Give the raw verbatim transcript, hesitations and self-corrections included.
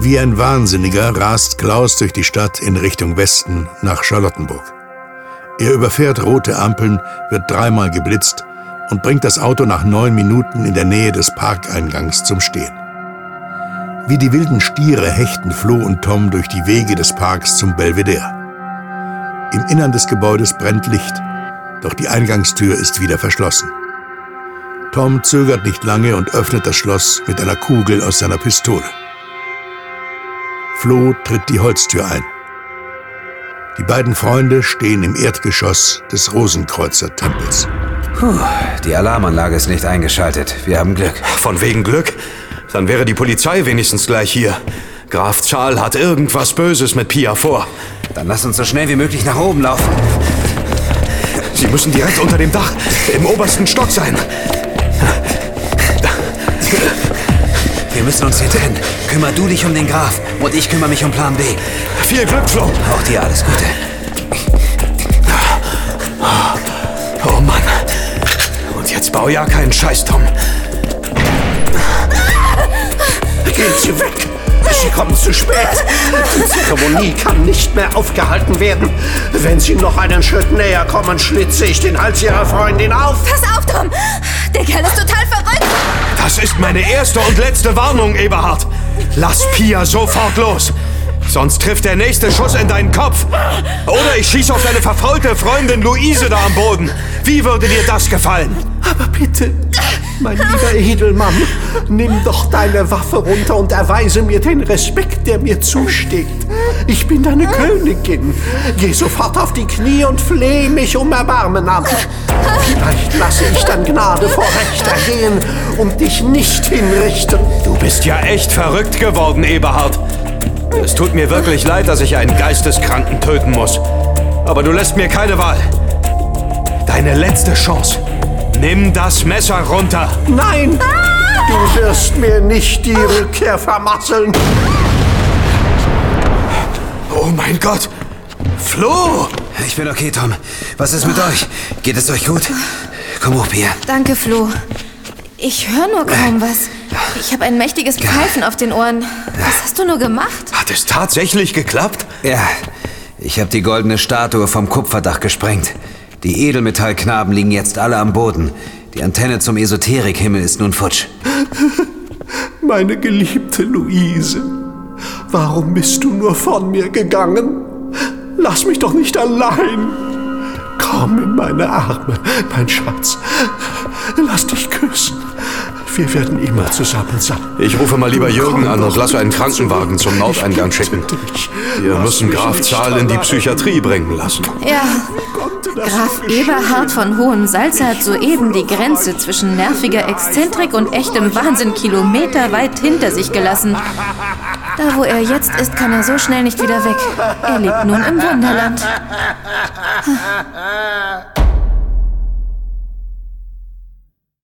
Wie ein Wahnsinniger rast Klaus durch die Stadt in Richtung Westen nach Charlottenburg. Er überfährt rote Ampeln, wird dreimal geblitzt und bringt das Auto nach neun Minuten in der Nähe des Parkeingangs zum Stehen. Wie die wilden Stiere hechten Flo und Tom durch die Wege des Parks zum Belvedere. Im Innern des Gebäudes brennt Licht, doch die Eingangstür ist wieder verschlossen. Tom zögert nicht lange und öffnet das Schloss mit einer Kugel aus seiner Pistole. Flo tritt die Holztür ein. Die beiden Freunde stehen im Erdgeschoss des Rosenkreuzer-Tempels. Puh, die Alarmanlage ist nicht eingeschaltet. Wir haben Glück. Von wegen Glück? Dann wäre die Polizei wenigstens gleich hier. Graf Zahl hat irgendwas Böses mit Pia vor. Dann lass uns so schnell wie möglich nach oben laufen. Sie müssen direkt unter dem Dach, im obersten Stock sein. Wir müssen uns hier trennen. Kümmer du dich um den Graf und ich kümmere mich um Plan B. Viel Glück, Flo. Auch dir alles Gute. Oh Mann. Und jetzt bau ja keinen Scheiß, Tom. Gehen Sie weg! Sie kommen zu spät! Die Zeremonie kann nicht mehr aufgehalten werden. Wenn Sie noch einen Schritt näher kommen, schlitze ich den Hals Ihrer Freundin auf. Pass auf, Tom! Der Kerl ist total verrückt! Das ist meine erste und letzte Warnung, Eberhard. Lass Pia sofort los. Sonst trifft der nächste Schuss in deinen Kopf. Oder ich schieße auf deine verfaulte Freundin Luise da am Boden. Wie würde dir das gefallen? Aber bitte, mein lieber Edelmann, nimm doch deine Waffe runter und erweise mir den Respekt, der mir zusteht. Ich bin deine Königin. Geh sofort auf die Knie und flehe mich um Erbarmen an. Vielleicht lasse ich dann Gnade vor Recht ergehen und dich nicht hinrichten. Du bist ja echt verrückt geworden, Eberhard. Es tut mir wirklich leid, dass ich einen Geisteskranken töten muss. Aber du lässt mir keine Wahl. Deine letzte Chance. Nimm das Messer runter. Nein! Du wirst mir nicht die Rückkehr vermasseln. Oh mein Gott! Flo! Ich bin okay, Tom. Was ist mit euch? Geht es euch gut? Komm hoch, Pia. Danke, Flo. Ich höre nur kaum was. Ich habe ein mächtiges Pfeifen auf den Ohren. Was hast du nur gemacht? Hat es tatsächlich geklappt? Ja, ich habe die goldene Statue vom Kupferdach gesprengt. Die Edelmetallknaben liegen jetzt alle am Boden. Die Antenne zum Esoterikhimmel ist nun futsch. Meine geliebte Luise, warum bist du nur von mir gegangen? Lass mich doch nicht allein. Komm in meine Arme, mein Schatz. Lass dich küssen. Wir werden immer zusammen sein. Ich rufe mal lieber Jürgen an und lasse einen Krankenwagen zum Nordeingang schicken. Wir müssen Graf Zahl in die Psychiatrie bringen lassen. Ja, Graf Eberhard von Hohensalza hat soeben die Grenze zwischen nerviger Exzentrik und echtem Wahnsinn kilometerweit hinter sich gelassen. Da, wo er jetzt ist, kann er so schnell nicht wieder weg. Er lebt nun im Wunderland.